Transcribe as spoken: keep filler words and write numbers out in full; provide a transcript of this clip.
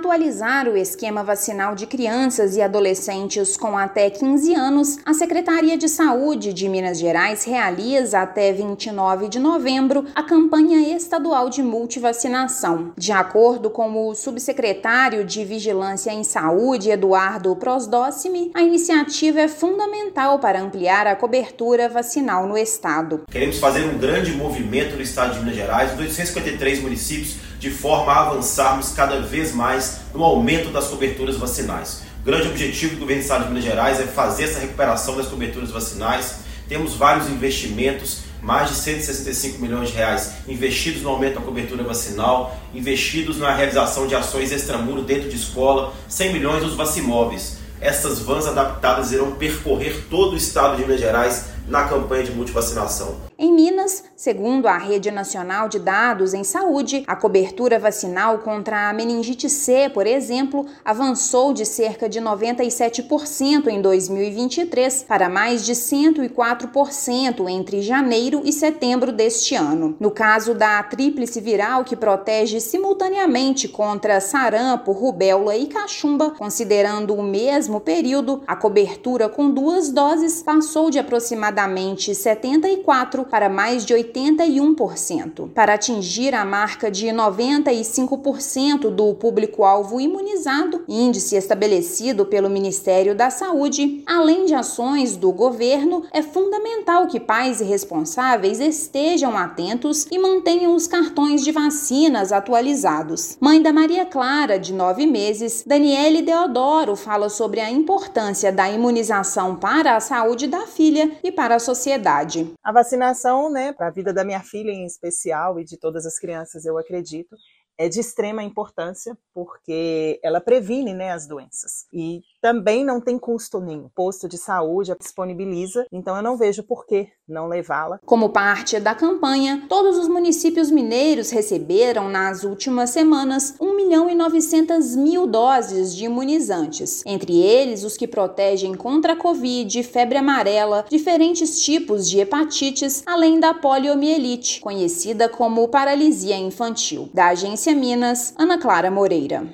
atualizar o esquema vacinal de crianças e adolescentes com até quinze anos, a Secretaria de Saúde de Minas Gerais realiza até vinte e nove de novembro a campanha estadual de multivacinação. De acordo com o subsecretário de Vigilância em Saúde, Eduardo Prosdócime, a iniciativa é fundamental para ampliar a cobertura vacinal no estado. Queremos fazer um grande movimento no estado de Minas Gerais, nos oitocentos e cinquenta e três municípios, de forma a avançarmos cada vez mais no aumento das coberturas vacinais. O grande objetivo do governo do estado de Minas Gerais é fazer essa recuperação das coberturas vacinais. Temos vários investimentos, mais de cento e sessenta e cinco milhões de reais investidos no aumento da cobertura vacinal, investidos na realização de ações extramuro dentro de escola, cem milhões nos vacimóveis. Essas vans adaptadas irão percorrer todo o estado de Minas Gerais na campanha de multivacinação. Em Minas, segundo a Rede Nacional de Dados em Saúde, a cobertura vacinal contra a meningite C, por exemplo, avançou de cerca de noventa e sete por cento em dois mil e vinte e três para mais de cento e quatro por cento entre janeiro e setembro deste ano. No caso da tríplice viral, que protege simultaneamente contra sarampo, rubéola e cachumba, considerando o mesmo período, a cobertura com duas doses passou de aproximadamente setenta e quatro por cento para mais de oitenta e um por cento. Para atingir a marca de noventa e cinco por cento do público-alvo imunizado, índice estabelecido pelo Ministério da Saúde, além de ações do governo, é fundamental que pais e responsáveis estejam atentos e mantenham os cartões de vacinas atualizados. Mãe da Maria Clara, de nove meses, Daniele Deodoro, fala sobre a importância da imunização para a saúde da filha e para a sociedade. A vacinação, né, para a vida da minha filha em especial e de todas as crianças, eu acredito, é de extrema importância, porque ela previne, né, as doenças. E também não tem custo nenhum. O posto de saúde a disponibiliza, então eu não vejo por que não levá-la. Como parte da campanha, todos os municípios mineiros receberam nas últimas semanas um milhão e novecentas mil doses de imunizantes, entre eles os que protegem contra a Covid, febre amarela, diferentes tipos de hepatites, além da poliomielite, conhecida como paralisia infantil. Da Agência Minas, Ana Clara Moreira.